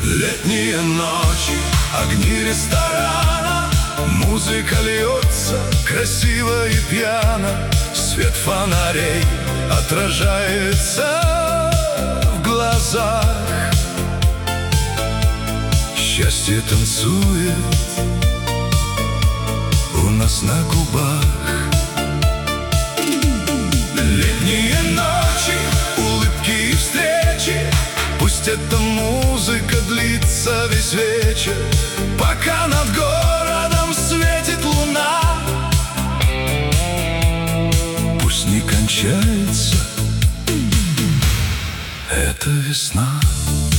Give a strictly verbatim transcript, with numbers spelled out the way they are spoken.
Летние ночи, огни ресторана, музыка льется красиво и пьяно. Свет фонарей отражается в глазах. Счастье танцует у нас на губах. Летние ночи, улыбки и встречи, пусть эта музыка длится весь вечер, пока над городом светит луна. Пусть не кончается эта весна.